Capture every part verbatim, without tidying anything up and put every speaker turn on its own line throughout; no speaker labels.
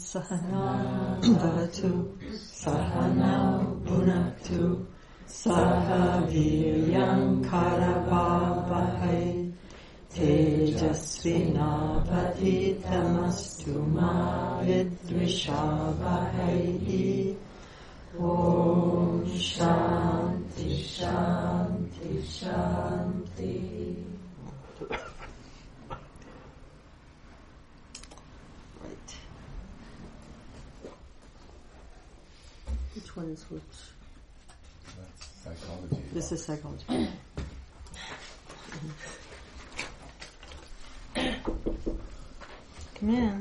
Sahana Bhavatu Sahana Bhunaktu Saha Viryam Karavavahai Tejasvinavaditamastu ma vidvishavahai. Om Shanti Shanti Shanti. Right. Which one is which?
That's psychology.
This is psychology. Come in.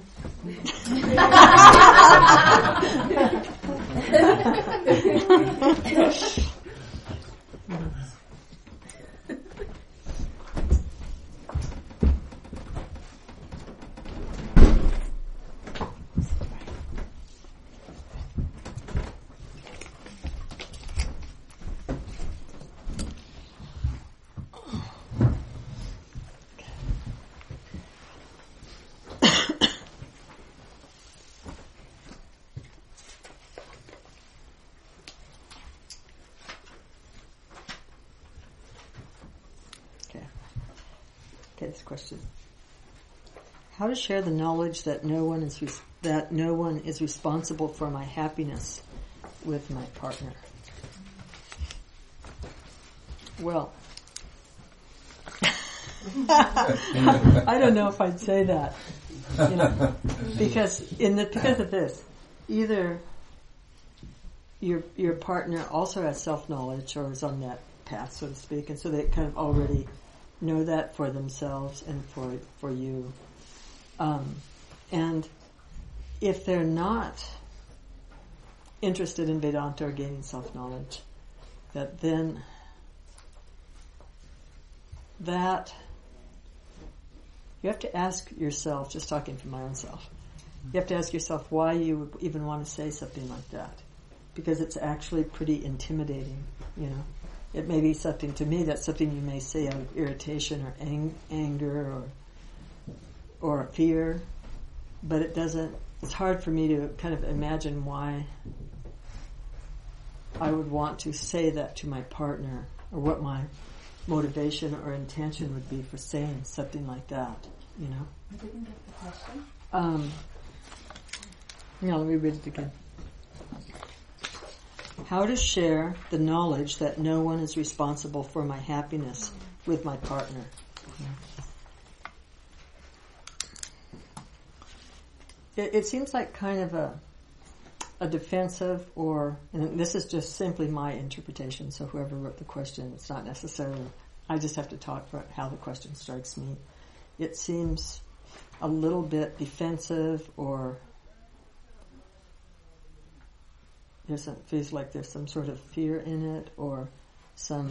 Question: how to share the knowledge that no one is res- that no one is responsible for my happiness with my partner? Well, I don't know if I'd say that, you know, because in the because of this, either your your partner also has self-knowledge or is on that path, so to speak, and so they kind of already know that for themselves and for for you. Um, and if they're not interested in Vedanta or gaining self-knowledge, that then that you have to ask yourself, just talking for my own self, you have to ask yourself why you would even want to say something like that. Because it's actually pretty intimidating, you know. It may be something, to me, that's something you may say out of irritation or ang- anger or or fear, but it doesn't, it's hard for me to kind of imagine why I would want to say that to my partner, or what my motivation or intention would be for saying something like that, you know?
I didn't get the question.
Um, yeah, let me read it again. How to share the knowledge that no one is responsible for my happiness with my partner. It, it seems like kind of a a defensive, or, and this is just simply my interpretation, so whoever wrote the question, it's not necessarily, I just have to talk for how the question strikes me. It seems a little bit defensive, or There's some, feels like there's some sort of fear in it, or some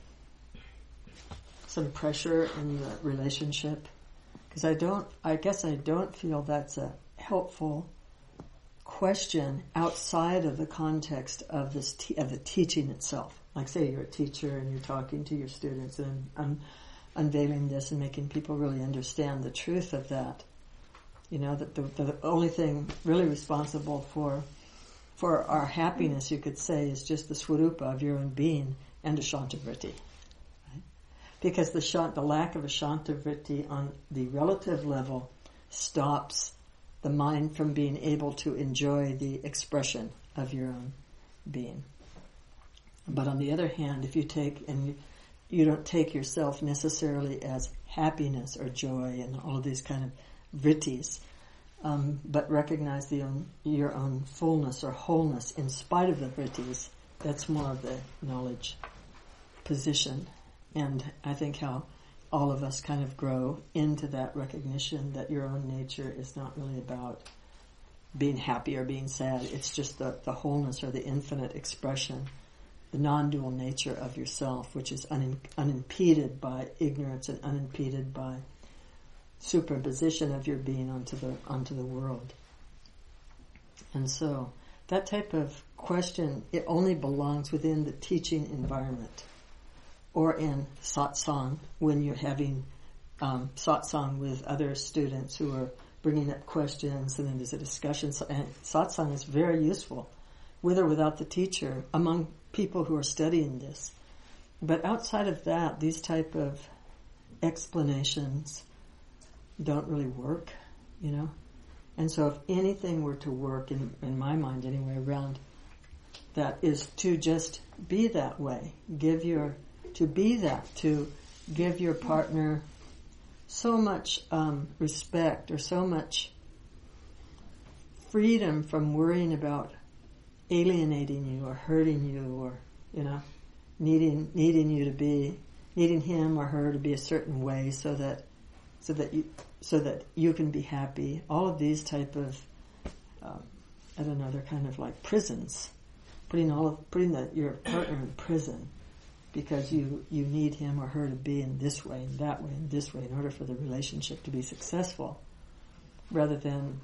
some pressure in the relationship. Because I don't, I guess I don't feel that's a helpful question outside of the context of this te- of the teaching itself. Like, say you're a teacher and you're talking to your students and un- unveiling this and making people really understand the truth of that. You know, that the, the only thing really responsible for For our happiness, you could say, is just the swarupa of your own being and a shantivritti. Right? Because the shant, the lack of a shantivritti on the relative level stops the mind from being able to enjoy the expression of your own being. But on the other hand, if you take, and you, you don't take yourself necessarily as happiness or joy and all of these kind of vrittis, Um, but recognize the own, your own fullness or wholeness in spite of the vrittis. That's more of the knowledge position. And I think how all of us kind of grow into that recognition that your own nature is not really about being happy or being sad. It's just the, the wholeness or the infinite expression, the non-dual nature of yourself, which is un, unimpeded by ignorance and unimpeded by superposition of your being onto the onto the world. And so that type of question, it only belongs within the teaching environment or in satsang, when you're having um, satsang with other students who are bringing up questions, and then there's a discussion. So, and satsang is very useful, with or without the teacher, among people who are studying this. But outside of that, these type of explanations don't really work, you know. And so if anything were to work, in, in my mind anyway, around that, is to just be that way. Give your, to be that, to give your partner so much um, respect or so much freedom from worrying about alienating you or hurting you or, you know, needing needing you to be, needing him or her to be a certain way so that so that you so that you can be happy. All of these type of um, I don't know, they're kind of like prisons, putting all of putting the, your partner in prison because you you need him or her to be in this way and that way and this way in order for the relationship to be successful, rather than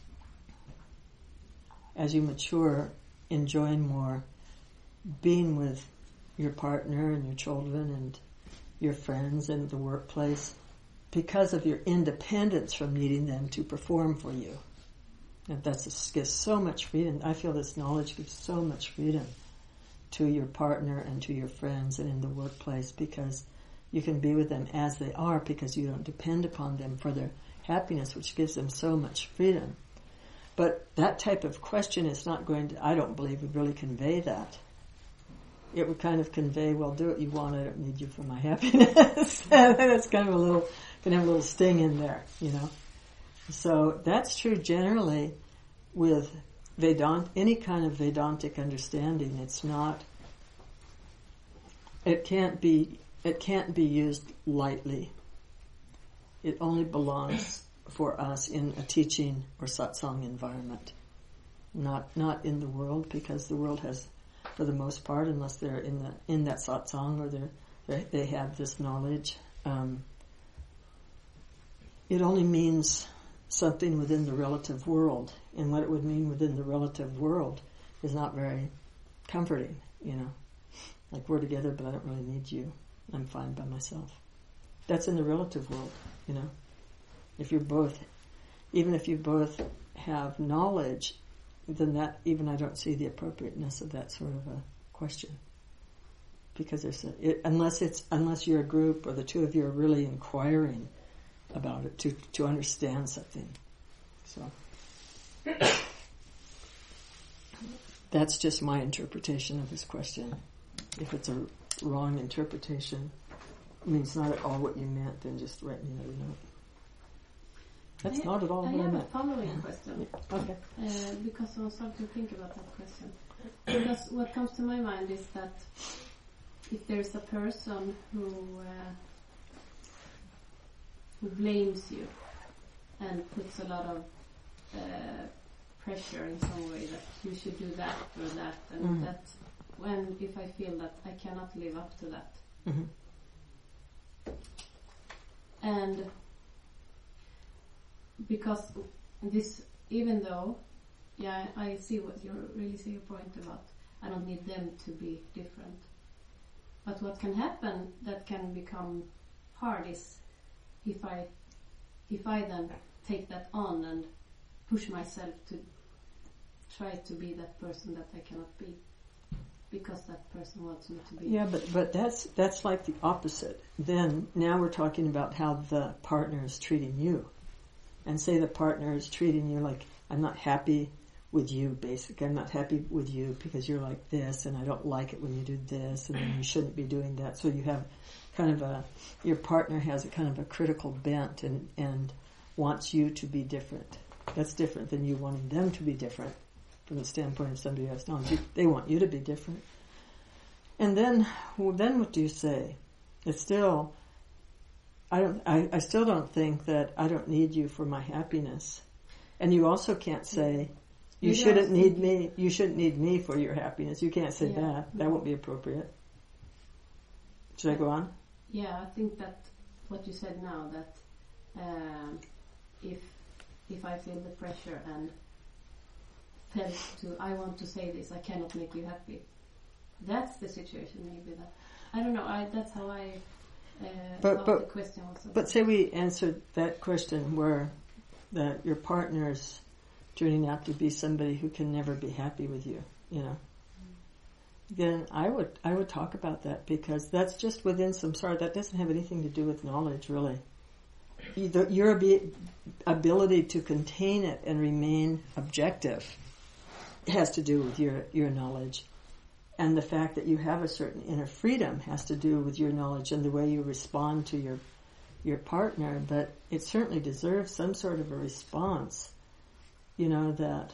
as you mature, enjoying more being with your partner and your children and your friends and the workplace because of your independence from needing them to perform for you. And that's gives so much freedom. I feel this knowledge gives so much freedom to your partner and to your friends and in the workplace, because you can be with them as they are because you don't depend upon them for their happiness, which gives them so much freedom. But that type of question is not going to, I don't believe, would really convey that. It would kind of convey, well, do what you want, I don't need you for my happiness. And it's kind of a little, can have a little sting in there, you know. So that's true generally with Vedanta, any kind of Vedantic understanding. It's not, it can't be, it can't be used lightly. It only belongs for us in a teaching or satsang environment, not not in the world, because the world has, for the most part, unless they're in the in that satsang or they're, they they have this knowledge, um, it only means something within the relative world, and what it would mean within the relative world is not very comforting, you know. Like, we're together, but I don't really need you. I'm fine by myself. That's in the relative world, you know. If you're both, even if you both have knowledge, then that, even I don't see the appropriateness of that sort of a question. Because there's a, it, unless it's, unless you're a group or the two of you are really inquiring about it to, to understand something. So, that's just my interpretation of this question. If it's a wrong interpretation, I mean, it's not at all what you meant, then just write me another note. That's
I,
not at all
I
what I
have
meant.
a following question.
Okay.
Uh, because I was starting to think about that question. Because what comes to my mind is that if there's a person who uh, who blames you and puts a lot of uh, pressure in some way that you should do that or that, and mm-hmm. that when if I feel that I cannot live up to that,
mm-hmm.
and because this, even though, yeah, I see what you really see your point about. I don't need them to be different. But what can happen that can become hard is if I, if I then take that on and push myself to try to be that person that I cannot be, because that person wants me to be.
Yeah, but but that's that's like the opposite. Then now we're talking about how the partner is treating you. And say the partner is treating you like, I'm not happy with you, basically. I'm not happy with you because you're like this, and I don't like it when you do this, and then you shouldn't be doing that. So you have kind of a, your partner has a kind of a critical bent and, and wants you to be different. That's different than you wanting them to be different from the standpoint of somebody else. No, they want you to be different. And then, well, then what do you say? It's still... I don't. I, I still don't think that I don't need you for my happiness, and you also can't say you, you shouldn't need me. You shouldn't need me for your happiness. You can't say yeah. that. That won't be appropriate. Should I go on?
Yeah, I think that what you said now, that um, if if I feel the pressure and felt to I want to say this, I cannot make you happy. That's the situation. Maybe that I don't know. I that's how I. Uh,
but but
the question was
but say we answered that question where that your partner's turning out to be somebody who can never be happy with you, you know, then I would I would talk about that, because that's just within samsara. That doesn't have anything to do with knowledge, really. Either your abi- ability to contain it and remain objective has to do with your, your knowledge. And the fact that you have a certain inner freedom has to do with your knowledge and the way you respond to your your partner. But it certainly deserves some sort of a response, you know, that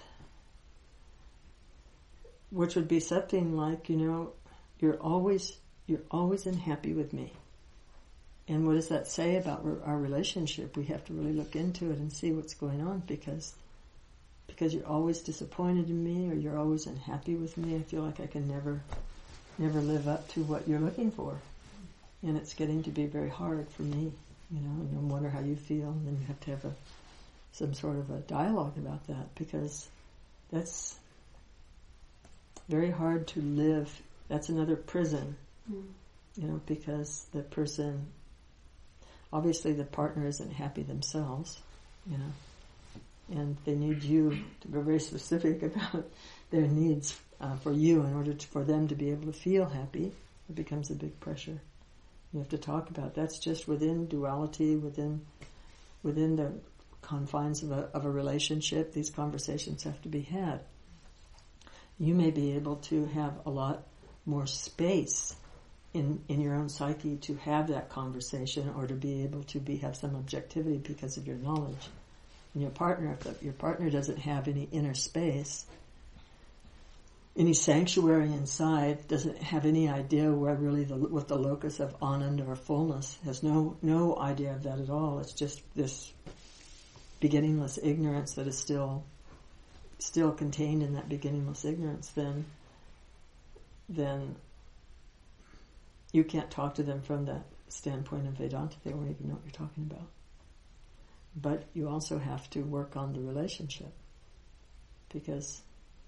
which would be something like, you know, you're always you're always unhappy with me. And what does that say about our relationship? We have to really look into it and see what's going on, because because you're always disappointed in me, or you're always unhappy with me. I feel like I can never never live up to what you're looking for. And it's getting to be very hard for me, you know, and I wonder how you feel, and then you have to have a some sort of a dialogue about that, because that's very hard to live. That's another prison, mm. you know, because the person, obviously the partner isn't happy themselves, you know, and they need you to be very specific about their needs uh, for you in order to, for them to be able to feel happy. It becomes a big pressure. You have to talk about that's just within duality, within within the confines of a, of a relationship. These conversations have to be had. You may be able to have a lot more space in in your own psyche to have that conversation, or to be able to be have some objectivity because of your knowledge. And your partner, if the, your partner doesn't have any inner space, any sanctuary inside, doesn't have any idea where really the, what the locus of ananda or fullness, has no no idea of that at all. It's just this beginningless ignorance that is still still contained in that beginningless ignorance. Then then you can't talk to them from that standpoint of Vedanta. They won't even know what you're talking about. But you also have to work on the relationship, because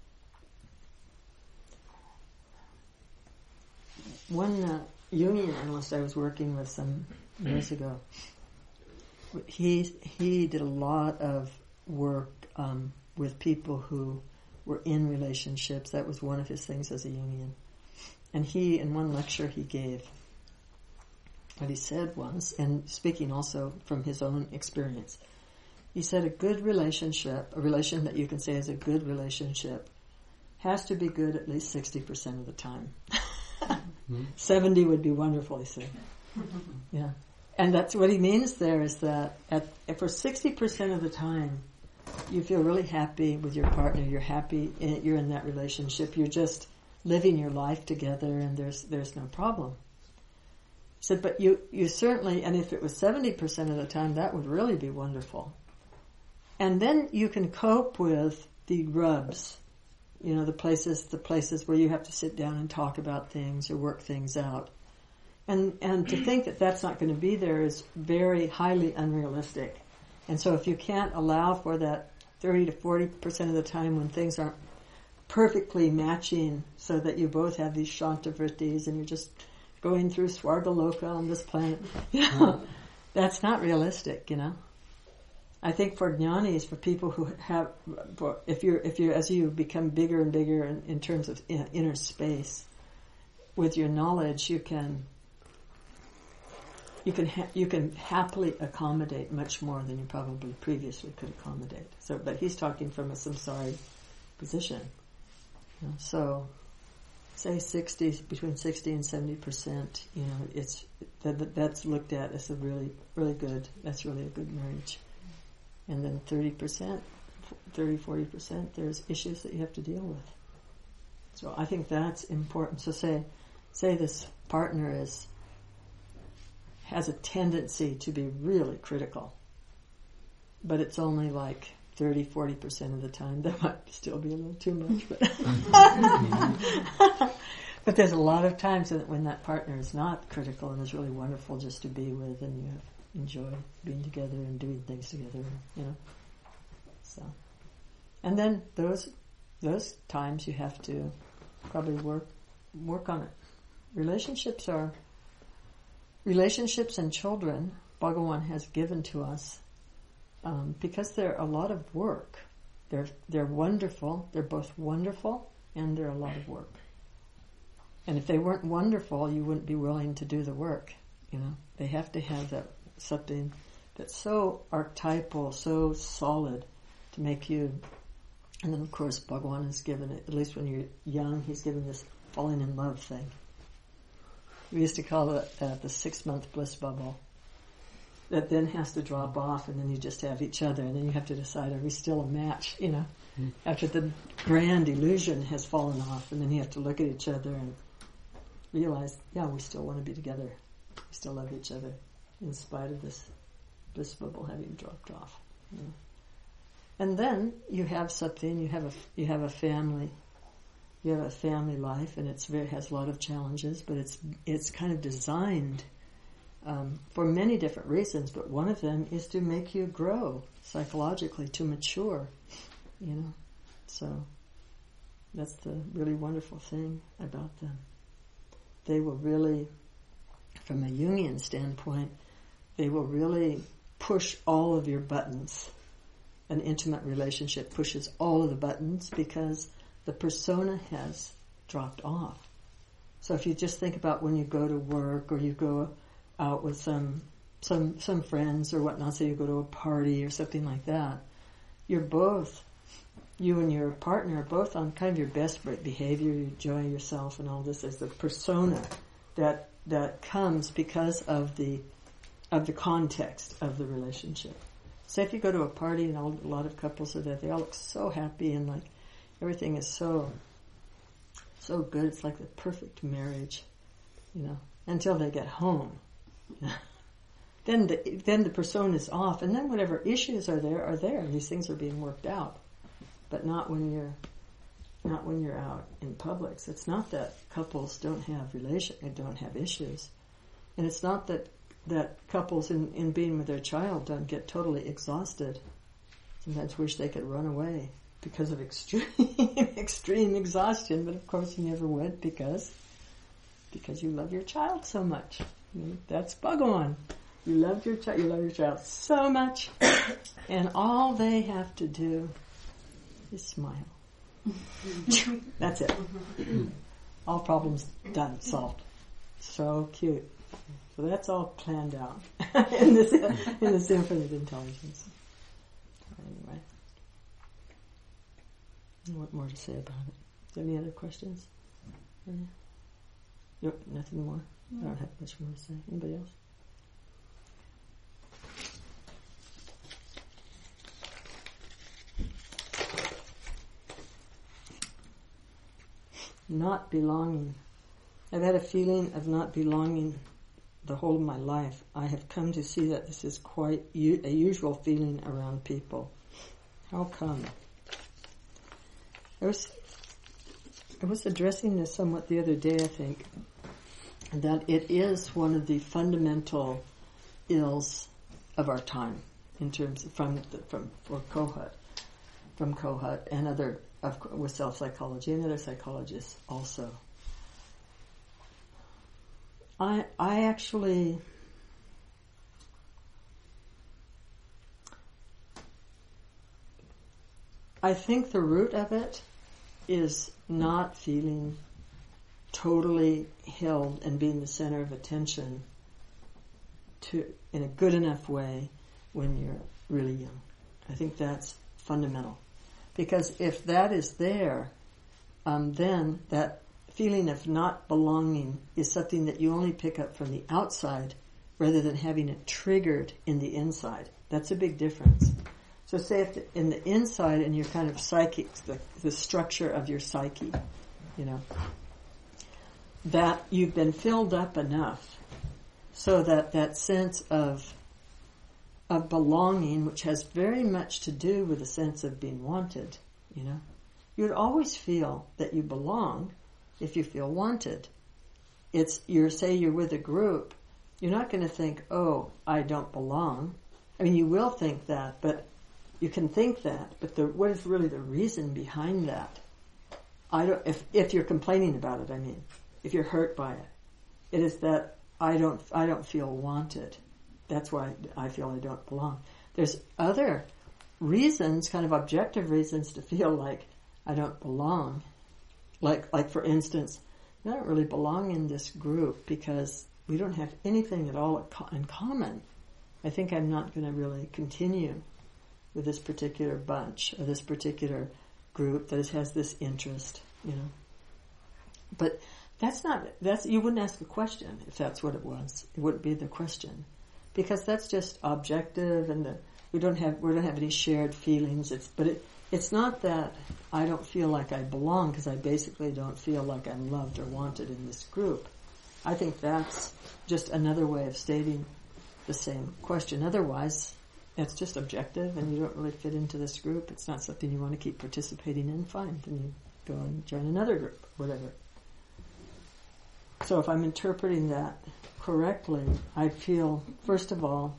one uh, Jungian analyst I was working with some years ago, he he did a lot of work um, with people who were in relationships. That was one of his things as a Jungian. And he, in one lecture he gave, what he said was, and speaking also from his own experience, he said a good relationship, a relation that you can say is a good relationship, has to be good at least sixty percent of the time. Mm-hmm. seventy would be wonderful, he said. Yeah. And that's what he means there, is that at, for sixty percent of the time, you feel really happy with your partner, you're happy, in, you're in that relationship, you're just living your life together, and there's there's no problem. He said, but you, you certainly, and if it was seventy percent of the time, that would really be wonderful. And then you can cope with the rubs, you know, the places, the places where you have to sit down and talk about things or work things out. And, and to think that that's not going to be there is very highly unrealistic. And so if you can't allow for that thirty to forty percent of the time when things aren't perfectly matching, so that you both have these shantivrittis and you're just going through Swargaloka on this planet, you know, that's not realistic, you know. I think for jnanis, for people who have, for, if you're, if you're, as you become bigger and bigger in, in terms of in, inner space, with your knowledge, you can, you can, ha- you can happily accommodate much more than you probably previously could accommodate. So, but he's talking from a samsari position. You know, so, say sixty, between sixty and seventy percent, you know, it's, that, that's looked at as a really, really good, that's really a good marriage. And then thirty percent, thirty, forty percent, there's issues that you have to deal with. So I think that's important. So say, say this partner is, has a tendency to be really critical, but it's only like thirty, forty percent of the time. That might still be a little too much, but but there's a lot of times that when that partner is not critical and is really wonderful just to be with, and you have enjoy being together and doing things together, you know. So, and then those those times you have to probably work work on it. Relationships are relationships and children. Bhagavan has given to us um, because they're a lot of work. They're they're wonderful. They're both wonderful, and they're a lot of work. And if they weren't wonderful, you wouldn't be willing to do the work. You know, they have to have that something that's so archetypal, so solid, to make you. And then, of course, Bhagavan has given it. At least when you're young, he's given this falling in love thing. We used to call it uh, the six-month bliss bubble. That then has to drop off, and then you just have each other, and then you have to decide: are we still a match? You know, mm. after the grand illusion has fallen off, and then you have to look at each other and realize, yeah, we still want to be together. We still love each other, in spite of this bliss bubble having dropped off. You know? And then you have something. You have a you have a family. You have a family life, and it's very has a lot of challenges, but it's it's kind of designed. Um, for many different reasons, but one of them is to make you grow psychologically, to mature, you know. So that's the really wonderful thing about them. They will really, from a Jungian standpoint, they will really push all of your buttons. An intimate relationship pushes all of the buttons because the persona has dropped off. So if you just think about when you go to work or you go out with some some some friends or whatnot, say you go to a party or something like that, you're both, you and your partner are both on kind of your best behavior, you enjoy yourself and all this. There's the persona that that comes because of the of the context of the relationship. Say if you go to a party and all, a lot of couples are there, they all look so happy and like everything is so so good. It's like the perfect marriage, you know, until they get home. then the then the persona is off, and then whatever issues are there are there, and these things are being worked out. But not when you're not when you're out in public. So it's not that couples don't have relation don't have issues, and it's not that that couples in, in being with their child don't get totally exhausted. Sometimes wish they could run away because of extreme extreme exhaustion, but of course you never would because because you love your child so much. That's Bhagavan. You love your child. You love your child so much, and all they have to do is smile. That's it. All problems done, solved. So cute. So that's all planned out in this in this infinite intelligence. Anyway, what more to say about it? Is there any other questions? Any? Nope, nothing more. I don't have much more to say. Anybody else? Not belonging. I've had a feeling of not belonging the whole of my life. I have come to see that this is quite u- a usual feeling around people. How come? I was I was addressing this somewhat the other day, I think, that it is one of the fundamental ills of our time, in terms of, from the, from for Kohut, from Kohut and other of, with self psychology and other psychologists also. I I actually I think the root of it is not feeling totally held and being the center of attention to in a good enough way when you're really young. I think that's fundamental. Because if that is there, um, then that feeling of not belonging is something that you only pick up from the outside rather than having it triggered in the inside. That's a big difference. So say if the, in the inside and your kind of psychic, the, the structure of your psyche, you know, that you've been filled up enough so that that sense of of belonging, which has very much to do with a sense of being wanted, you know, you would always feel that you belong if you feel wanted. It's, you're, say you're with a group, you're not going to think, oh, I don't belong. I mean, you will think that, but you can think that, but the, what is really the reason behind that? I don't, if, if you're complaining about it, I mean, if you're hurt by it, it is that I don't, I don't feel wanted. That's why I feel I don't belong. There's other reasons, kind of objective reasons, to feel like I don't belong. Like, like for instance, I don't really belong in this group because we don't have anything at all in common. I think I'm not going to really continue with this particular bunch or this particular group that has this interest, you know. But that's not, that's, you wouldn't ask a question if that's what it was. It wouldn't be the question. Because that's just objective and the, we don't have, we don't have any shared feelings. It's, but it, it's not that I don't feel like I belong because I basically don't feel like I'm loved or wanted in this group. I think that's just another way of stating the same question. Otherwise, it's just objective and you don't really fit into this group. It's not something you want to keep participating in. Fine. Then you go and join another group, whatever. So if I'm interpreting that correctly, I feel, first of all,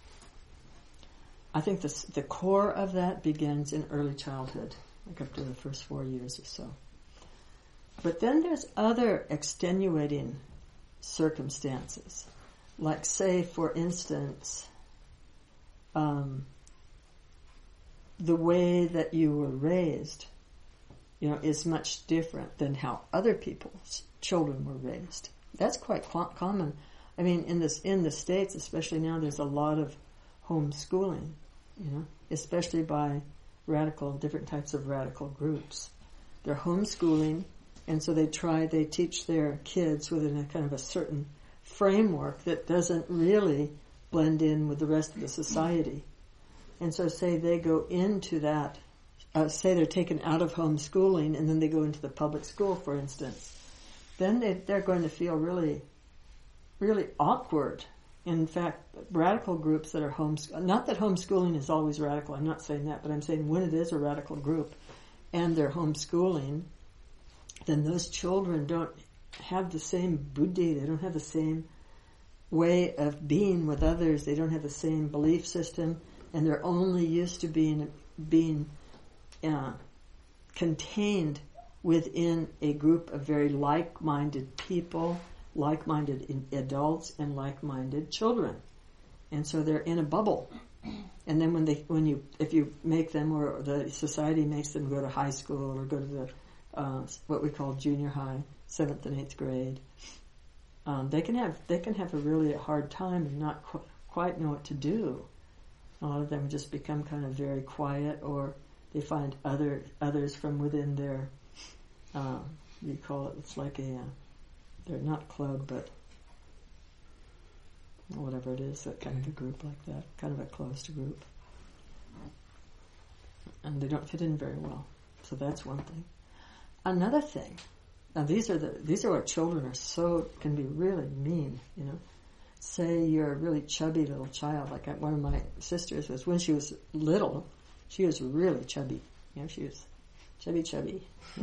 I think this, the core of that begins in early childhood, like up to the first four years or so. But then there's other extenuating circumstances. Like say, for instance, um, the way that you were raised, you know, is much different than how other people's children were raised. That's quite co- common. I mean, in this, in the States, especially now, there's a lot of homeschooling, you know, especially by radical, different types of radical groups. They're homeschooling, and so they try, they teach their kids within a kind of a certain framework that doesn't really blend in with the rest of the society. And so say they go into that, uh, say they're taken out of homeschooling and then they go into the public school, for instance, then they, they're going to feel really, really awkward. In fact, radical groups that are homeschooling, not that homeschooling is always radical, I'm not saying that, but I'm saying when it is a radical group and they're homeschooling, then those children don't have the same buddhi, they don't have the same way of being with others, they don't have the same belief system, and they're only used to being being uh, contained within a group of very like-minded people, like-minded adults, and like-minded children. And so they're in a bubble. And then when they, when you, if you make them, or the society makes them go to high school or go to the uh, what we call junior high, seventh and eighth grade, um, they can have they can have a really hard time and not qu- quite know what to do. A lot of them just become kind of very quiet, or they find other others from within their, um, you call it, it's like a, uh, they're not club, but whatever it is, that kind of a group like that, kind of a closed group. And they don't fit in very well. So that's one thing. Another thing, now these are the these are what children are so, can be really mean, you know. Say you're a really chubby little child, like one of my sisters was, when she was little, she was really chubby. You know, she was chubby, chubby.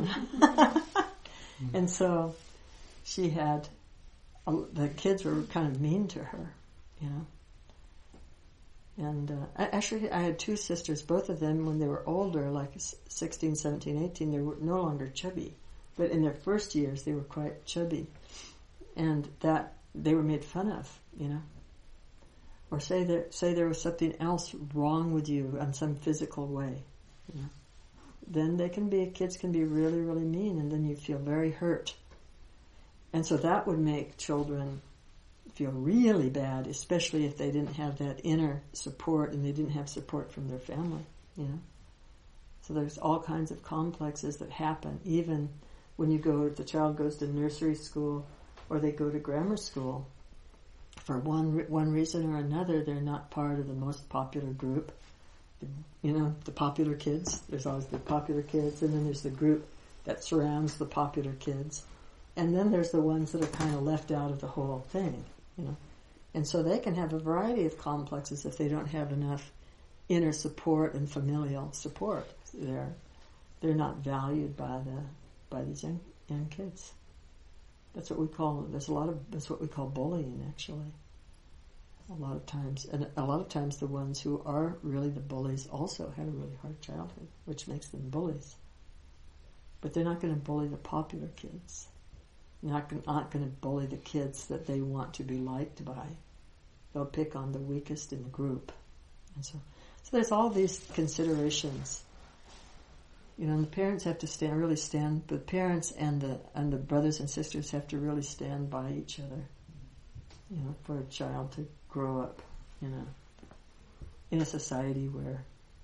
And so she had, the kids were kind of mean to her, you know. And uh, I, actually, I had two sisters, both of them, when they were older, like sixteen, seventeen, eighteen, they were no longer chubby. But in their first years, they were quite chubby. And that, they were made fun of, you know. Or say there, say there was something else wrong with you in some physical way, you know. Then they can be, kids can be really, really mean, and then you feel very hurt. And so that would make children feel really bad, especially if they didn't have that inner support and they didn't have support from their family, you know. So there's all kinds of complexes that happen, even when you go, the child goes to nursery school or they go to grammar school. For one one reason or another, they're not part of the most popular group. The, you know, the popular kids. There's always the popular kids, and then there's the group that surrounds the popular kids. And then there's the ones that are kind of left out of the whole thing, you know. And so they can have a variety of complexes if they don't have enough inner support and familial support. They're they're not valued by the by these young young kids. That's what we call, there's a lot of, that's what we call bullying, actually. A lot of times, and a lot of times the ones who are really the bullies also had a really hard childhood, which makes them bullies. But they're not going to bully the popular kids. They're not going, not going to bully the kids that they want to be liked by. They'll pick on the weakest in the group. And so So there's all these considerations. You know, and the parents have to stand, really stand, the parents and the and the brothers and sisters have to really stand by each other, you know, for a child to grow up in a, in a society where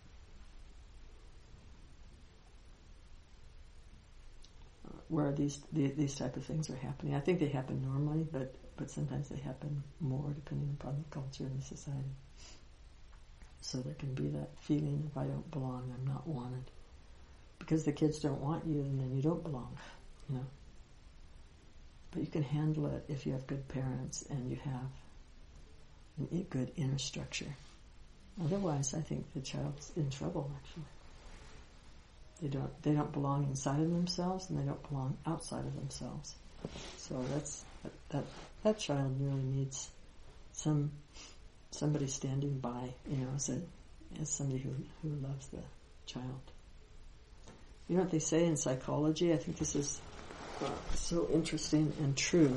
where these these type of things are happening. I think they happen normally, but, but sometimes they happen more depending upon the culture and the society. So there can be that feeling, if I don't belong, I'm not wanted. Because the kids don't want you, and then you don't belong, you know. But you can handle it if you have good parents and you have a good inner structure. Otherwise, I think the child's in trouble, actually. They don't they don't belong inside of themselves, and they don't belong outside of themselves. So that's that that, that child really needs some somebody standing by, you know, as a as somebody who, who loves the child. You know what they say in psychology? I think this is uh, so interesting and true.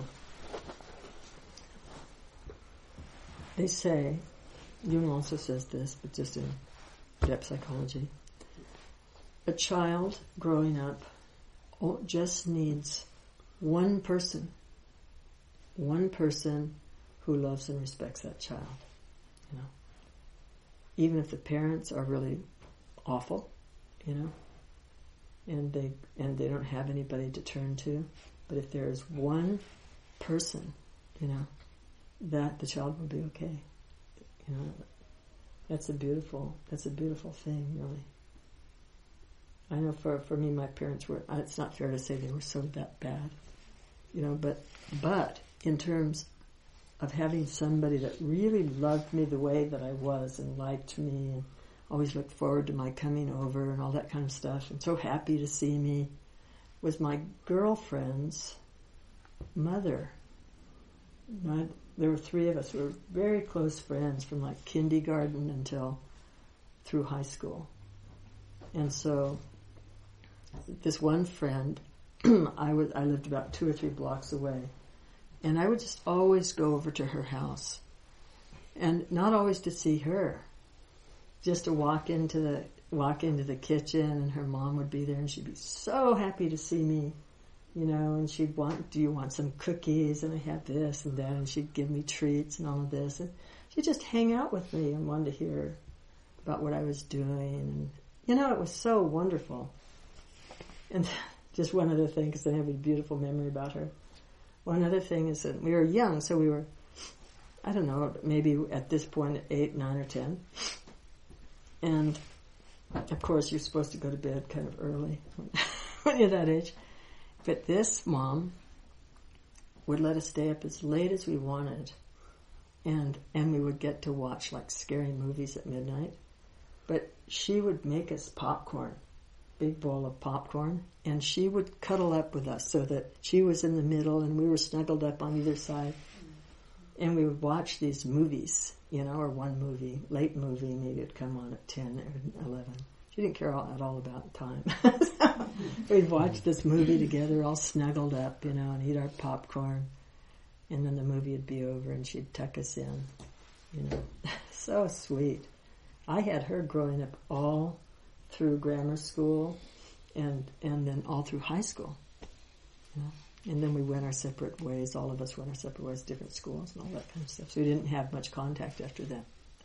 They say, Jung also says this, but just in depth psychology, a child growing up just needs one person, one person who loves and respects that child. You know, even if the parents are really awful, you know, and they and they don't have anybody to turn to, but if there is one person, you know, that the child will be okay. You know, that's a beautiful that's a beautiful thing, really. I know for for me, my parents were. It's not fair to say they were so that bad, you know. But but in terms of having somebody that really loved me the way that I was and liked me and always looked forward to my coming over and all that kind of stuff and so happy to see me, was my girlfriend's mother. My, there were three of us. We were very close friends from like kindergarten until through high school. And so this one friend, I was I lived about two or three blocks away, and I would just always go over to her house, and not always to see her, just to walk into the walk into the kitchen, and her mom would be there, and she'd be so happy to see me, you know, and she'd want, do you want some cookies? And I had this and that, and she'd give me treats and all of this, and she'd just hang out with me and wanted to hear about what I was doing, and you know, it was so wonderful. And just one other thing, because I have a beautiful memory about her. One other thing is that we were young, so we were, I don't know, maybe at this point eight, nine, or ten. And of course, you're supposed to go to bed kind of early when you're that age. But this mom would let us stay up as late as we wanted, and and we would get to watch like scary movies at midnight. But she would make us popcorn, big bowl of popcorn, and she would cuddle up with us so that she was in the middle and we were snuggled up on either side. And we would watch these movies, you know, or one movie, late movie, maybe it'd come on at ten or eleven. She didn't care all, at all about time. So we'd watch this movie together, all snuggled up, you know, and eat our popcorn. And then the movie would be over and she'd tuck us in, you know. So sweet. I had her growing up all through grammar school and and then all through high school. You know? And then we went our separate ways. All of us went our separate ways, different schools and all that kind of stuff. So we didn't have much contact after that.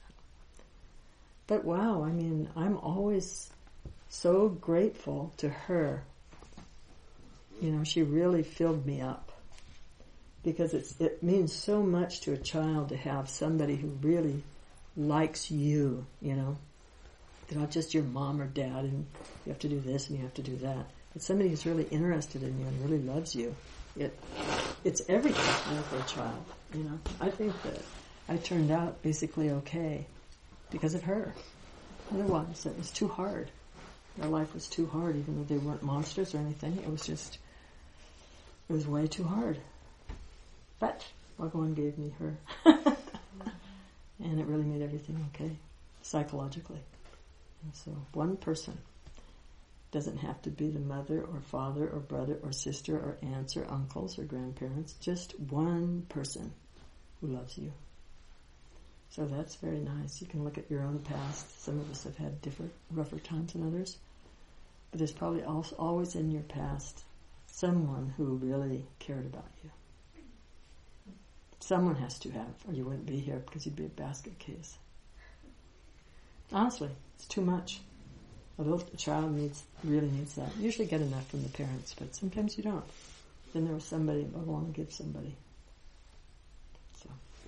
But wow, I mean, I'm always so grateful to her. You know, she really filled me up. Because it's it means so much to a child to have somebody who really likes you, you know. They're not just your mom or dad and you have to do this and you have to do that. But somebody who's really interested in you and really loves you. It it's everything, you know, for a child, you know. I think that I turned out basically okay because of her. Otherwise, it was too hard. Their life was too hard, even though they weren't monsters or anything. It was just, it was way too hard. But Bhagavan gave me her. And it really made everything okay, psychologically. And so one person doesn't have to be the mother or father or brother or sister or aunts or uncles or grandparents. Just one person who loves you. So that's very nice. You can look at your own past. Some of us have had different, rougher times than others. But there's probably also always in your past someone who really cared about you. Someone has to have, or you wouldn't be here because you'd be a basket case. Honestly, it's too much. A little child needs really needs that. You usually get enough from the parents, but sometimes you don't. Then there was somebody who want to give somebody. So.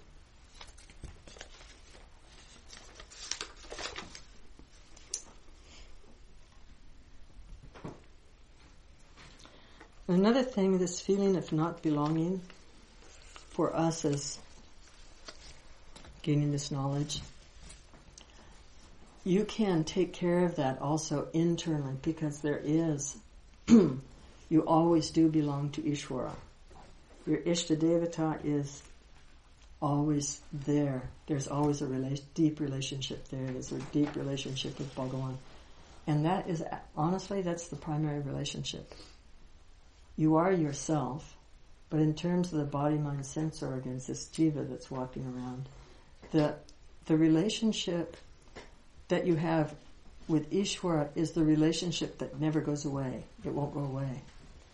Another thing, this feeling of not belonging for us as gaining this knowledge, you can take care of that also internally, because there is, you always do belong to Ishvara. Your Ishtadevata is always there. There's always a rela- deep relationship there. There's a deep relationship with Bhagavan. And that is, honestly, that's the primary relationship. You are yourself, but in terms of the body, mind, sense organs, this jiva that's walking around, the the relationship that you have with Ishvara is the relationship that never goes away. It won't go away.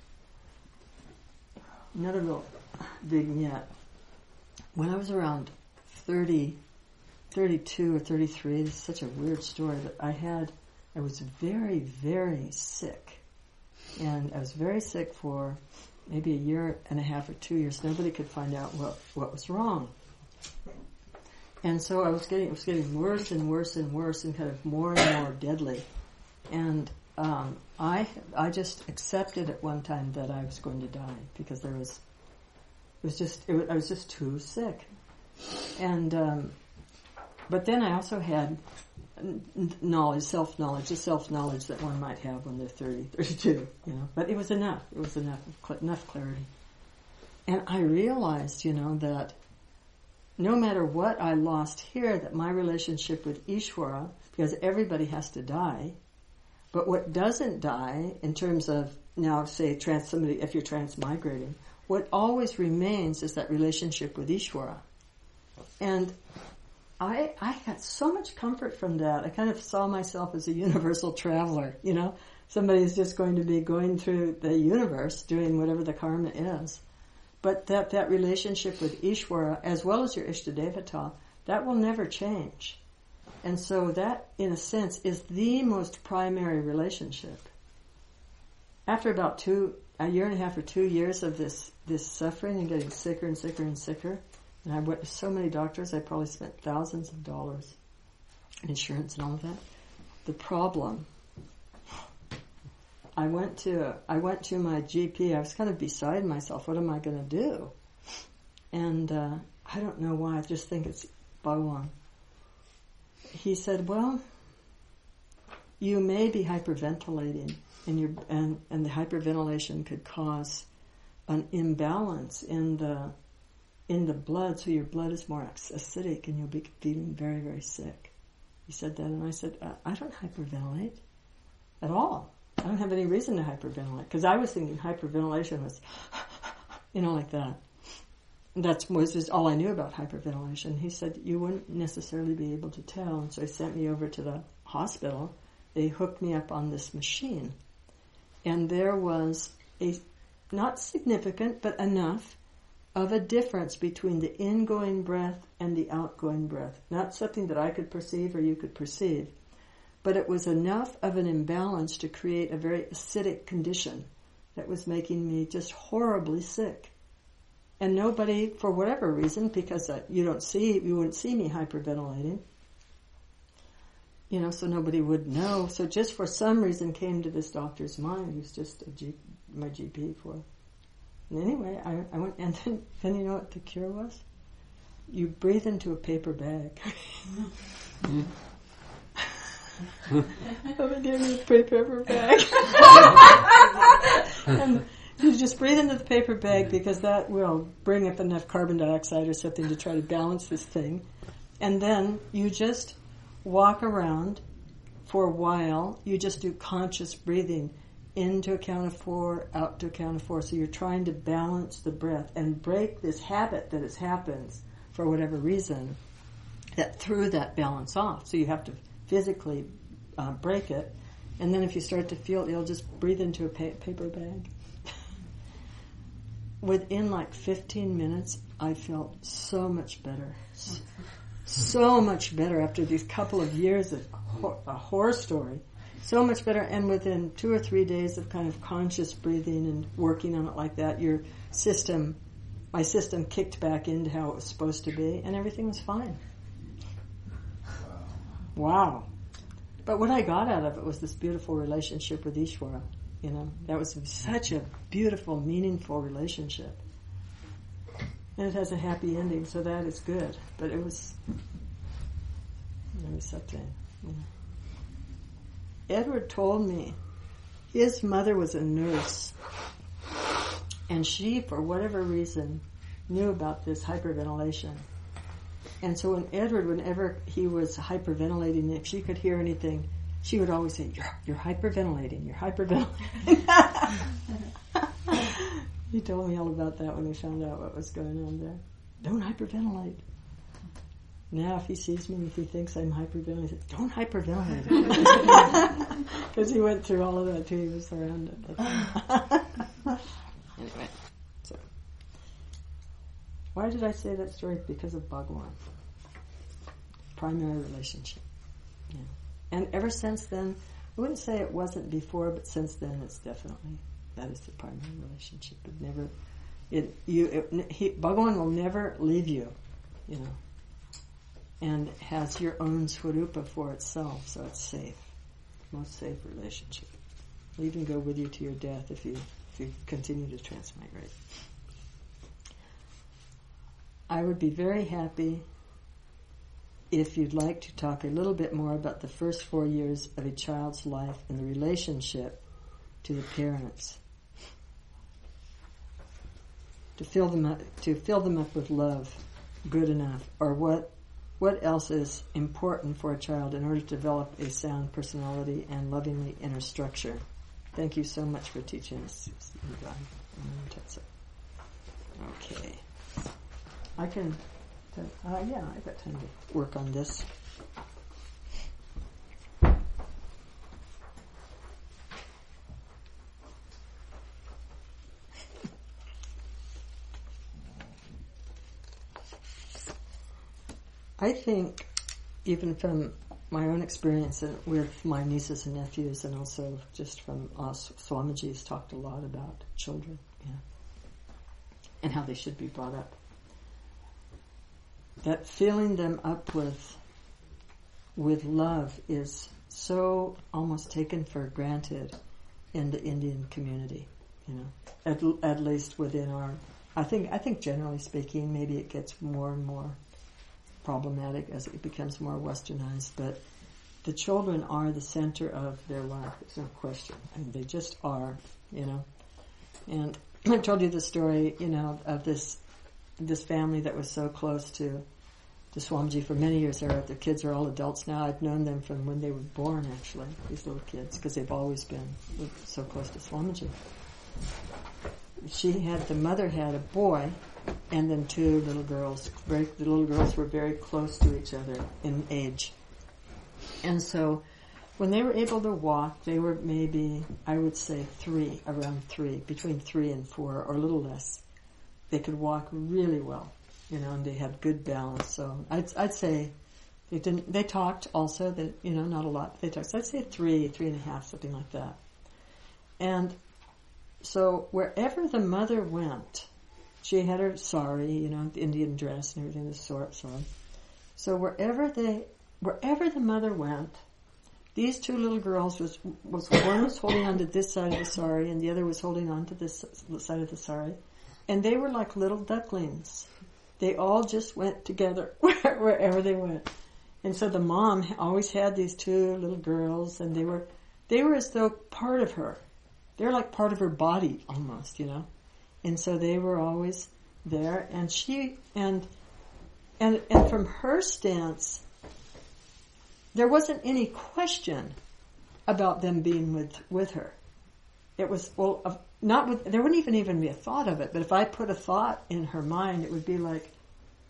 Another little vignette. When I was around thirty, thirty-two or thirty-three, this is such a weird story, but I had, I was very, very sick. And I was very sick for maybe a year and a half or two years. Nobody could find out what, what was wrong. And so I was getting, it was getting worse and worse and worse and kind of more and more deadly. And um, I, I just accepted at one time that I was going to die because there was, it was just, it was, I was just too sick. And um, but then I also had knowledge, self-knowledge, the self-knowledge that one might have when they're thirty, thirty-two, you know. But it was enough. It was enough, enough clarity. And I realized, you know, that no matter what I lost here, that my relationship with Ishvara, because everybody has to die, but what doesn't die in terms of, now say, trans, somebody, if you're transmigrating, what always remains is that relationship with Ishvara. And I I got so much comfort from that. I kind of saw myself as a universal traveler, you know. Somebody's just going to be going through the universe, doing whatever the karma is. But that, that relationship with Ishvara, as well as your Ishtadevata, that will never change. And so that, in a sense, is the most primary relationship. After about two, a year and a half or two years of this, this suffering and getting sicker and sicker and sicker, and I went to so many doctors, I probably spent thousands of dollars in insurance and all of that. The problem, I went to I went to my G P. I was kind of beside myself. What am I going to do? And uh, I don't know why. I just think it's Bhagavan. He said, "Well, you may be hyperventilating, and your and and the hyperventilation could cause an imbalance in the." in the blood, so your blood is more acidic and you'll be feeling very, very sick." He said that, and I said, I don't hyperventilate at all. I don't have any reason to hyperventilate, because I was thinking hyperventilation was, you know, like that. And that was just all I knew about hyperventilation. He said, you wouldn't necessarily be able to tell, and so he sent me over to the hospital. They hooked me up on this machine, and there was a, not significant, but enough of a difference between the ingoing breath and the outgoing breath. Not something that I could perceive or you could perceive, but it was enough of an imbalance to create a very acidic condition that was making me just horribly sick. And nobody, for whatever reason, because uh, you don't see, you wouldn't see me hyperventilating, you know, so nobody would know. So just for some reason came to this doctor's mind, who's just a G, my G P for. And anyway, I, I went, and then, then you know what the cure was? You breathe into a paper bag. So they gave me a paper bag. And you just breathe into the paper bag because that will bring up enough carbon dioxide or something to try to balance this thing. And then you just walk around for a while. You just do conscious breathing. In to a count of four, out to a count of four. So you're trying to balance the breath and break this habit that has happened for whatever reason. that threw that balance off. So you have to physically uh, break it, and then if you start to feel it, you'll just breathe into a pa- paper bag. Within like fifteen minutes, I felt so much better. So much better after these couple of years of ho- a horror story. So much better, and within two or three days of kind of conscious breathing and working on it like that, your system, my system kicked back into how it was supposed to be, and everything was fine. Wow. But what I got out of it was this beautiful relationship with Ishvara. You know, that was such a beautiful, meaningful relationship. And it has a happy ending, so that is good. But it was, it was something. You know. Edward told me his mother was a nurse, and she, for whatever reason, knew about this hyperventilation. And so when Edward, whenever he was hyperventilating, if she could hear anything, she would always say, you're, you're hyperventilating, you're hyperventilating. He told me all about that when he found out what was going on there. Don't hyperventilate. Now if he sees me and if he thinks I'm hyperventilating, he says, don't hyperventilate. Because he went through all of that too, he was around it. Anyway, so. Why did I say that story? Because of Bhagwan. Primary relationship. Yeah. And ever since then, I wouldn't say it wasn't before, but since then it's definitely, that is the primary relationship. It never, it, you, it, he, Bhagwan will never leave you, you know, and has your own Swarupa for itself, so it's safe. Most safe relationship. It'll even go with you to your death if you, if you continue to transmigrate. I would be very happy if you'd like to talk a little bit more about the first four years of a child's life and the relationship to the parents. To fill them up, to fill them up with love, good enough, or what, what else is important for a child in order to develop a sound personality and lovingly inner structure. Thank you so much for teaching us. Okay. I can, uh, yeah, I've got time to work on this. I think, even from my own experience with my nieces and nephews, and also just from us, Swamiji's talked a lot about children, yeah, and how they should be brought up. That filling them up with with love is so almost taken for granted in the Indian community, you know. At, at least within our, I think I think generally speaking, maybe it gets more and more problematic as it becomes more westernized. But the children are the center of their life. There's no question. I mean, they just are, you know. And I told you the story, you know, of this. this family that was so close to to Swamiji for many years. Their their kids are all adults now. I've known them from when they were born, actually, these little kids, because they've always been so close to Swamiji. She had, the mother had a boy, and then two little girls. Very, the little girls were very close to each other in age. And so when they were able to walk, they were maybe, I would say three, around three, between three and four, or a little less. They could walk really well, you know, and they had good balance. So I'd, I'd say they didn't. They talked also. That you know, not a lot. They talked. So I'd say three, three and a half, something like that. And so wherever the mother went, she had her sari, you know, the Indian dress and everything, the sort, sari. So wherever they, wherever the mother went, these two little girls was was one was holding on to this side of the sari, and the other was holding on to this side of the sari. And they were like little ducklings. They all just went together wherever they went. And so the mom always had these two little girls, and they were, they were as though part of her. They were like part of her body almost, you know. And so they were always there. And she, and, and, and from her stance, there wasn't any question about them being with, with her. It was, well, of, Not with, there wouldn't even even be a thought of it, but if I put a thought in her mind, it would be like,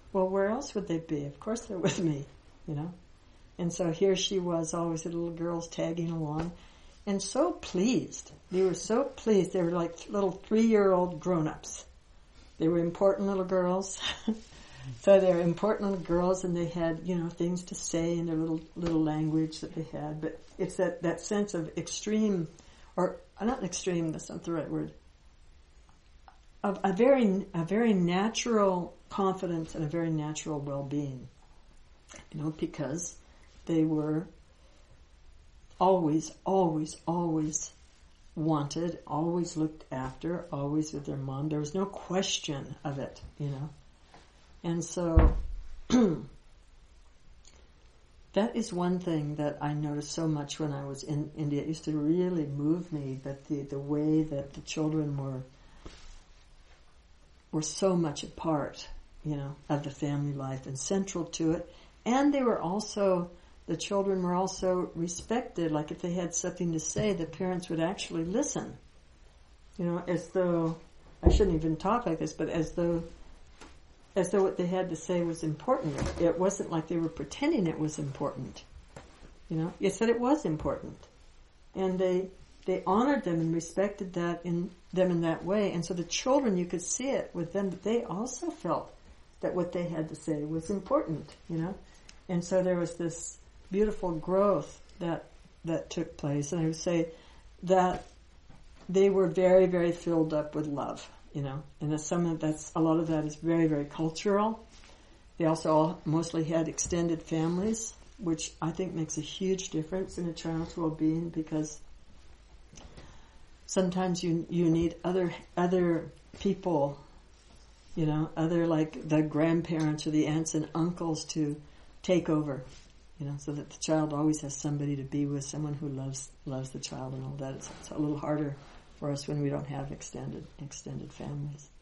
Well, where else would they be? Of course they're with me, you know. And so here she was, always the little girls tagging along, and so pleased. They were so pleased. They were like little three-year-old grown-ups. They were important little girls. So they were important little girls, and they had, you know, things to say in their little little language that they had. But it's that, that sense of extreme, or not extreme, that's not the right word, of a very a very natural confidence and a very natural well-being. You know, because they were always, always, always wanted, always looked after, always with their mom. There was no question of it, you know. And so that is one thing that I noticed so much when I was in India. It used to really move me that the, the way that the children were were so much a part, you know, of the family life and central to it. And they were also, the children were also respected. Like if they had something to say, the parents would actually listen. You know, as though, I shouldn't even talk like this, but as though as though what they had to say was important. It wasn't like they were pretending it was important. You know, it's that it was important. And they they honored them and respected that in them in that way. And so the children, you could see it with them, that they also felt that what they had to say was important, you know. And so there was this beautiful growth that that took place. And I would say that they were very, very filled up with love. You know, and that's some of that's a lot of that is very, very cultural. They also all mostly had extended families, which I think makes a huge difference in a child's well-being, because sometimes you you need other other people, you know, other like the grandparents or the aunts and uncles to take over, you know, so that the child always has somebody to be with, someone who loves loves the child and all that. It's, it's a little harder for us when we don't have extended extended families.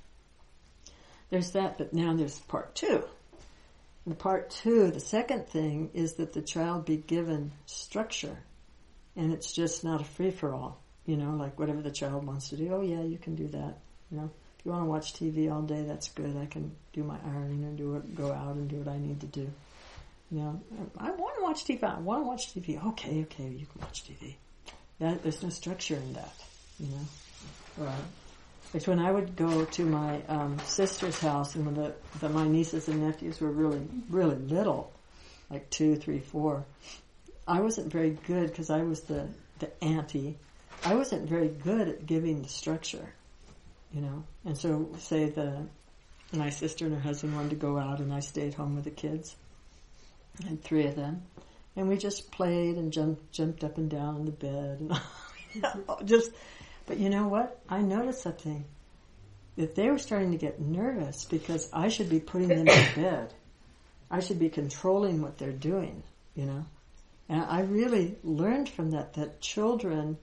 There's that, but now there's part two. And part two, the second thing, is that the child be given structure. And it's just not a free-for-all. You know, like whatever the child wants to do, oh yeah, you can do that. You know, if you want to watch T V all day, that's good. I can do my ironing and do it, go out and do what I need to do. You know, I want to watch T V. I want to watch T V. Okay, okay, you can watch T V. That, there's no structure in that. You know, right? It's when I would go to my um, sister's house, and when the, the my nieces and nephews were really, really little, like two, three, four. I wasn't very good because I was the the auntie. I wasn't very good at giving the structure, you know. And so, say the my sister and her husband wanted to go out, and I stayed home with the kids. I had three of them, and we just played and jumped jumped up and down in the bed, and just. But you know what? I noticed something. That they were starting to get nervous because I should be putting them to bed. I should be controlling what they're doing, you know. And I really learned from that that children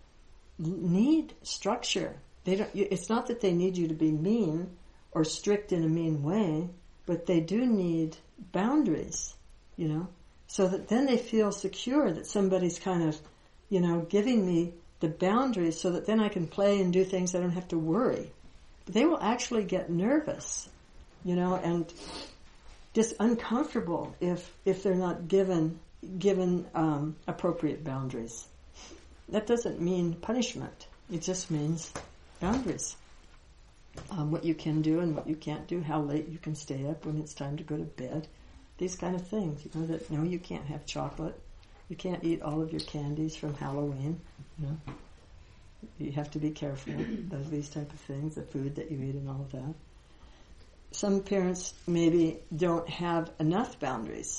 need structure. They don't. It's not that they need you to be mean or strict in a mean way, but they do need boundaries, you know, so that then they feel secure that somebody's kind of, you know, giving me the boundaries so that then I can play and do things I don't have to worry. But they will actually get nervous, you know, and just uncomfortable if if they're not given given um, appropriate boundaries. That doesn't mean punishment. It just means boundaries. Um, what you can do and what you can't do, how late you can stay up when it's time to go to bed, these kind of things. You know, that no, you can't have chocolate. You can't eat all of your candies from Halloween, you know. You have to be careful of these type of things, the food that you eat and all of that. Some parents maybe don't have enough boundaries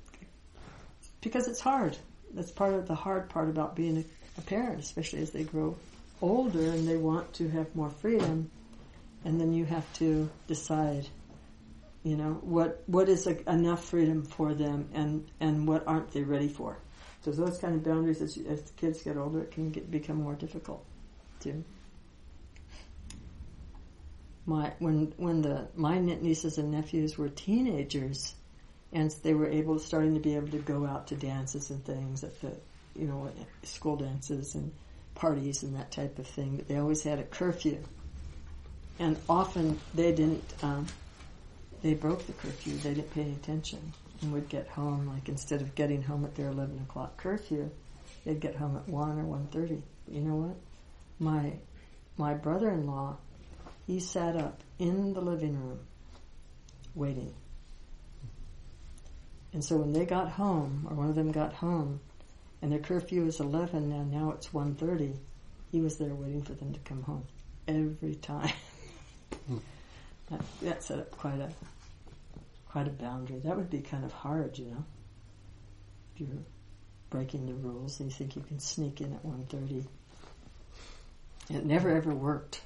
because it's hard. That's part of the hard part about being a, a parent, especially as they grow older and they want to have more freedom. And then you have to decide, you know, what what is a, enough freedom for them and, and what aren't they ready for. So those kind of boundaries, as, you, as the kids get older, it can get, become more difficult too. My when when the my nieces and nephews were teenagers, and they were able, starting to be able to go out to dances and things at the, you know, school dances and parties and that type of thing. But they always had a curfew, and often they didn't. Um, they broke the curfew. They didn't pay any attention and would get home, like instead of getting home at their eleven o'clock curfew, they'd get home at one or one thirty. You know what? My my brother-in-law, he sat up in the living room waiting. And so when they got home, or one of them got home, and their curfew was eleven, and now it's one thirty, he was there waiting for them to come home every time. that, that set up quite a quite a boundary. That would be kind of hard, you know. If you're breaking the rules and you think you can sneak in at one thirty. It never ever worked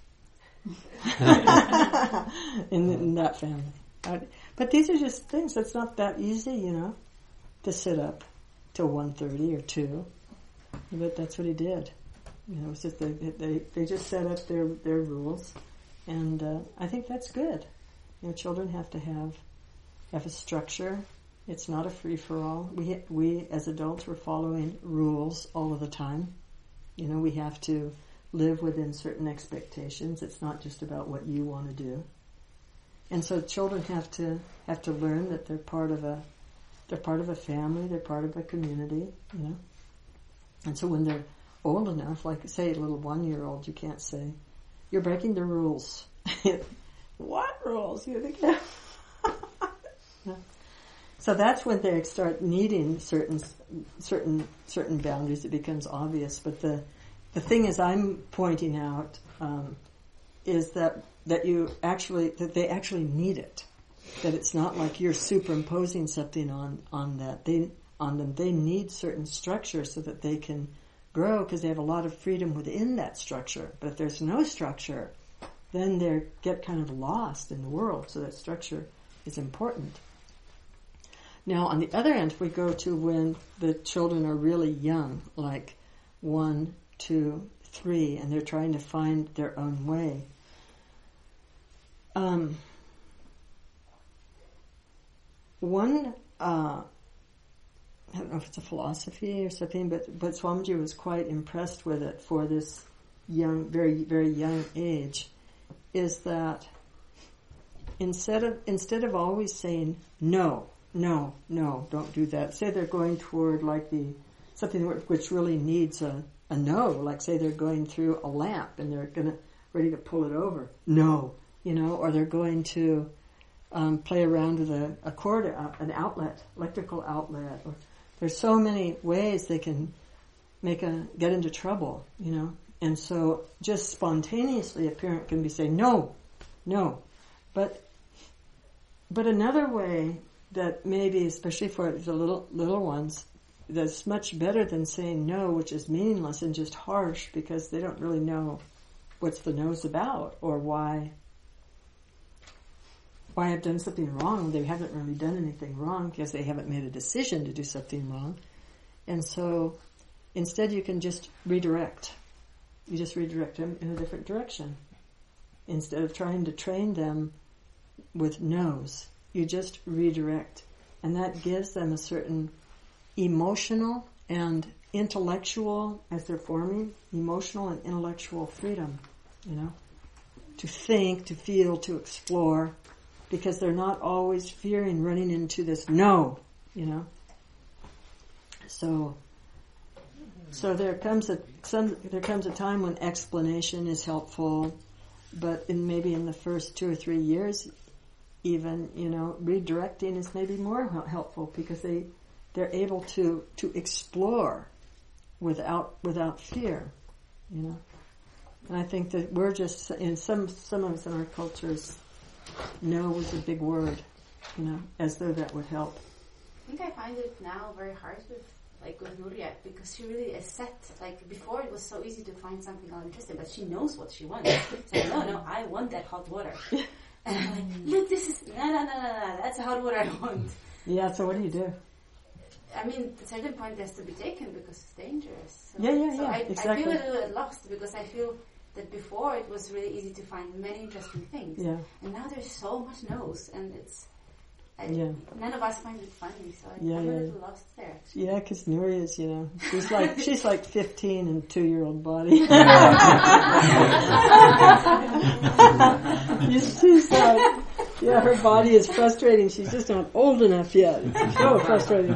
in, in that family. I'd, but these are just things. It's not that easy, you know, to sit up till one thirty or two. But that's what he did. You know, it's just they they they just set up their their rules, and uh, I think that's good. You know, children have to have have a structure. It's not a free for all. We we as adults we're following rules all of the time. You know, we have to live within certain expectations. It's not just about what you want to do. And so children have to have to learn that they're part of a they're part of a family, they're part of a community, you know. And so when they're old enough, like say a little one year old, you can't say, "You're breaking the rules." What rules? You think? No. So that's when they start needing certain certain certain boundaries. It becomes obvious. But the the thing is, I'm pointing out um, is that that you actually that they actually need it. That it's not like you're superimposing something on on that they on them. They need certain structure so that they can grow, because they have a lot of freedom within that structure. But if there's no structure, then they get kind of lost in the world. So that structure is important. Now, on the other end, if we go to when the children are really young, like one, two, three, and they're trying to find their own way. Um, one, uh, I don't know if it's a philosophy or something, but, but Swamiji was quite impressed with it for this young, very, very young age, is that instead of, instead of always saying no, no, no, don't do that. Say they're going toward like the, something which really needs a, a no, like say they're going through a lamp and they're gonna, ready to pull it over. No, you know, or they're going to um, play around with a, a cord, uh, an outlet, electrical outlet. Or there's so many ways they can make a, get into trouble, you know. And so just spontaneously a parent can be saying, no, no. But, but another way that maybe, especially for the little little ones, that's much better than saying no, which is meaningless and just harsh because they don't really know what's the no's about or why why I've done something wrong. They haven't really done anything wrong because they haven't made a decision to do something wrong. And so instead you can just redirect. You just redirect them in a different direction. Instead of trying to train them with no's, you just redirect. And that gives them a certain emotional and intellectual, as they're forming, emotional and intellectual freedom, you know, to think, to feel, to explore, because they're not always fearing running into this no, you know. So, so there comes a some there comes a time when explanation is helpful, but in maybe in the first two or three years, even, you know, redirecting is maybe more helpful because they they're able to to explore without without fear, you know. And I think that we're just in some some of us in our cultures, no was a big word, you know, as though that would help.
I think I find it now very hard with like with Nuria because she really is set. Like before, it was so easy to find something all interesting, but she knows what she wants. Saying, no, no, I want that hot water. And I'm like, look, this is, no, no, no, no, no, that's the hot water I want.
Yeah, so what do you do?
I mean, at a certain point has to be taken because it's dangerous. So,
yeah, yeah,
so
yeah,
I,
exactly.
I feel a little lost because I feel that before it was really easy to find many interesting things.
Yeah.
And now there's so much no's and it's, I,
yeah.
none of us find it funny, so I,
yeah,
I'm
yeah.
a little lost there. Actually.
Yeah, because Nuria's, you know, she's like she's like fifteen in a two-year-old body. she's like, Yeah, her body is frustrating. She's just not old enough yet. It's so frustrating.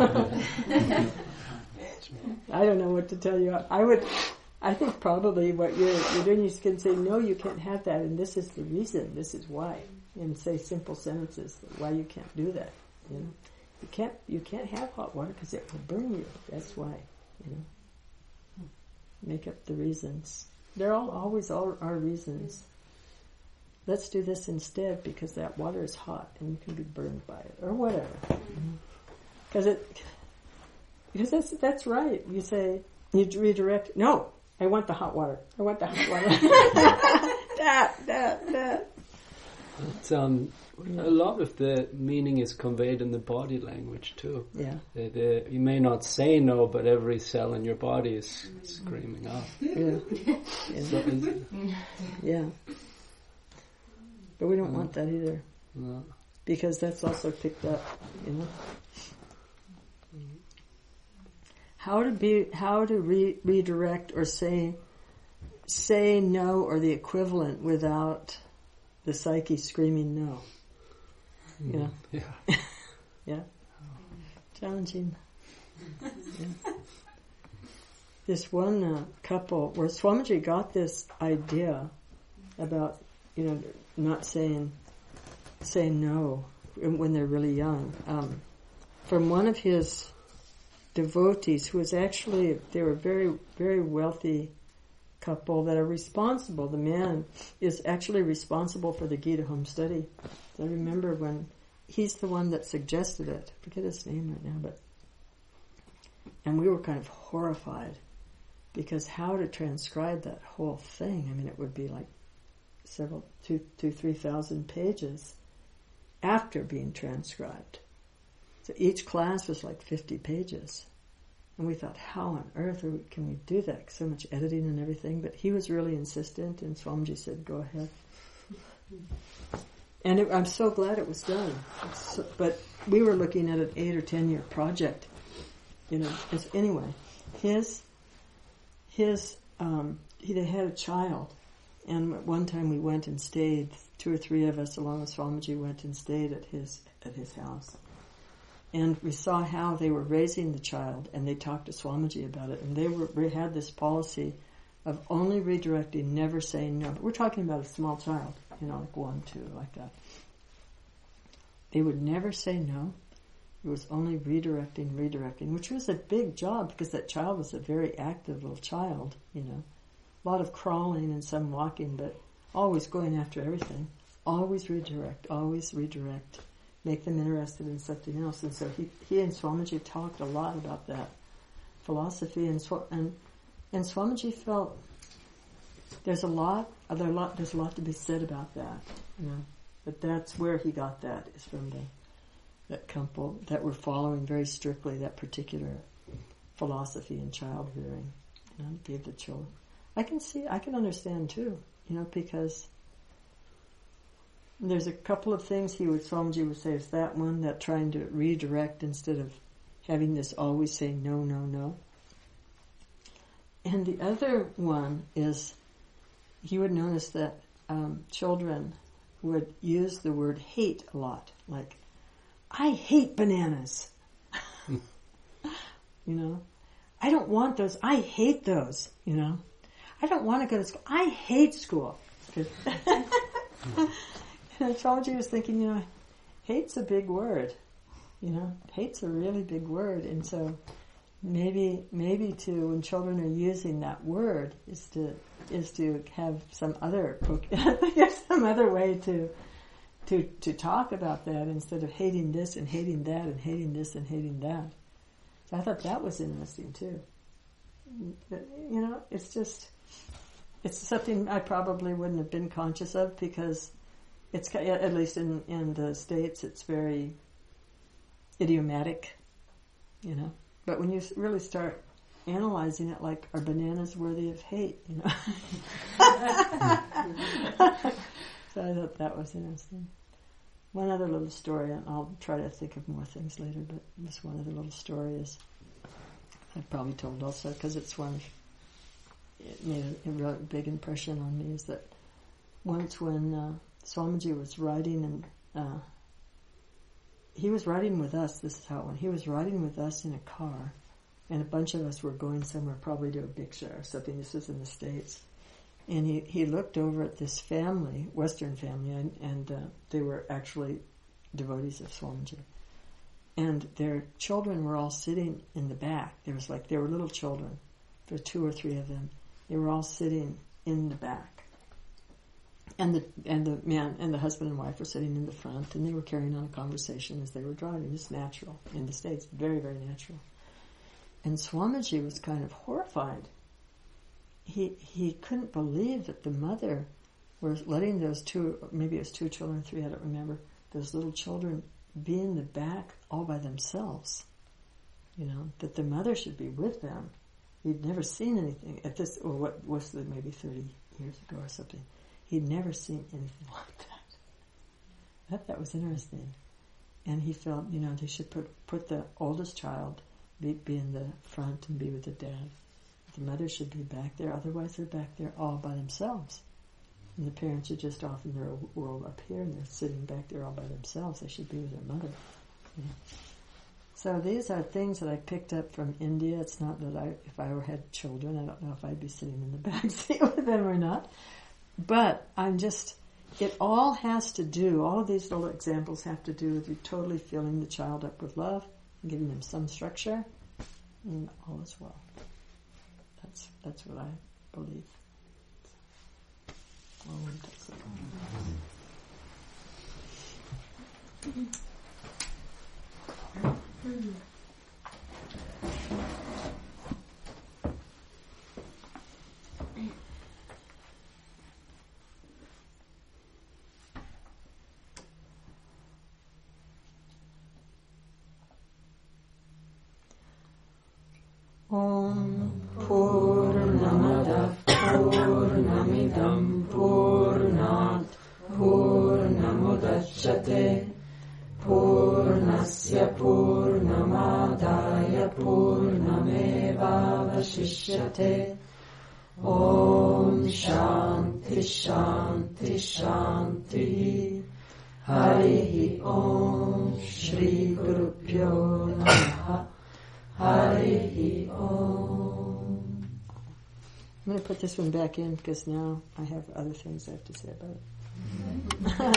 I don't know what to tell you. I would, I think probably what you're, you're doing, you can say, no, you can't have that, and this is the reason, this is why. And say simple sentences, why you can't do that. You know, you can't, you can't have hot water because it will burn you. That's why, you know. Make up the reasons. They're all always all our reasons. Let's do this instead because that water is hot and you can be burned by it, or whatever. Because it, because that's that's right. You say you redirect. No, I want the hot water. I want the hot water. that that that.
It's, um, a lot of the meaning is conveyed in the body language too.
Yeah.
The, the, you may not say no, but every cell in your body is screaming out.
Yeah. Yeah.
So it's,
Yeah. But we don't want that either.
no.
Because that's also picked up, you know. How to be, how to re- redirect or say, say no or the equivalent without the psyche screaming no. You know?
Yeah.
Yeah. Challenging. Yeah. This one uh, couple, where Swamiji got this idea about, you know, not saying, saying no when they're really young, um, from one of his devotees who was actually, they were very, very wealthy couple that are responsible. The man is actually responsible for the Gita home study. I remember when he's the one that suggested it. I forget his name right now, but and we were kind of horrified because how to transcribe that whole thing? I mean, it would be like several, two, two, three thousand pages after being transcribed. So each class was like fifty pages. And we thought, how on earth are we, can we do that? So much editing and everything. But he was really insistent, and Swamiji said, go ahead. And it, I'm so glad it was done. So, but we were looking at an eight or ten year project. You know, it's, anyway, his, his, um, he, they had a child. And at one time we went and stayed, two or three of us along with Swamiji went and stayed at his, at his house. And we saw how they were raising the child, and they talked to Swamiji about it. And they were they had this policy of only redirecting, never saying no. But we're talking about a small child, you know, like one, two, like that. They would never say no. It was only redirecting, redirecting, which was a big job because that child was a very active little child, you know. A lot of crawling and some walking, but always going after everything. Always redirect, always redirect. Make them interested in something else. And so he, he and Swamiji talked a lot about that philosophy, and and and Swamiji felt there's a lot, there a lot, there's a lot to be said about that, you know. But that's where he got that, is from the that couple that were following very strictly that particular philosophy in child rearing, you know, gave the children. I can see, I can understand too, you know, because there's a couple of things he would, Swamiji would say, is that one, that trying to redirect instead of having this always say no, no, no. And the other one is, he would notice that um, children would use the word hate a lot, like, I hate bananas. You know, I don't want those, I hate those, you know. I don't want to go to school, I hate school. And Swamiji was thinking, you know, hate's a big word. You know, hate's a really big word, and so maybe maybe to when children are using that word is to is to have some other some other way to to to talk about that instead of hating this and hating that and hating this and hating that. So I thought that was interesting too. But, you know, it's just it's something I probably wouldn't have been conscious of because it's, at least in, in the States, it's very idiomatic, you know. But when you really start analyzing it, like, are bananas worthy of hate, you know? So I thought that was interesting. One other little story, and I'll try to think of more things later, but this one other little story is, I've probably told also, because it's one, it made a, a really big impression on me, is that once when uh, Swamiji was riding in uh, he was riding with us. This is how it went. He was riding with us in a car, and a bunch of us were going somewhere, probably to a Bhiksha or something. This was in the States. And he, he looked over at this family, Western family, and, and uh, they were actually devotees of Swamiji. And their children were all sitting in the back. There was like, they were little children. There were two or three of them. They were all sitting in the back. And the and the man and the husband and wife were sitting in the front, and they were carrying on a conversation as they were driving. It's natural in the States, very, very natural. And Swamiji was kind of horrified. He he couldn't believe that the mother was letting those two, maybe it was two children, three, I don't remember, those little children be in the back all by themselves. You know, that the mother should be with them. He'd never seen anything at this, or what was it, maybe thirty years ago or something. He'd never seen anything like that. I thought that was interesting. And he felt, you know, they should put put the oldest child, be, be in the front and be with the dad. The mother should be back there, otherwise they're back there all by themselves. And the parents are just off in their world up here, and they're sitting back there all by themselves. They should be with their mother. You know. So these are things that I picked up from India. It's not that I, if I ever had children, I don't know if I'd be sitting in the back seat with them or not. But I'm just, it all has to do, all of these little examples have to do with you totally filling the child up with love, and giving them some structure, and all is well. That's that's what I believe. Oh, that's it. Om Purnamadav Purnamidam Purnat Purnamudachyate Purnasya Purnamadaya Purnamevavashishyate. Om Shanti Shanti Shanti. Harihi Om Shri Gurubhyo Namaha. Harihi Om. I'm going to put this one back in because now I have other things I have to say about it.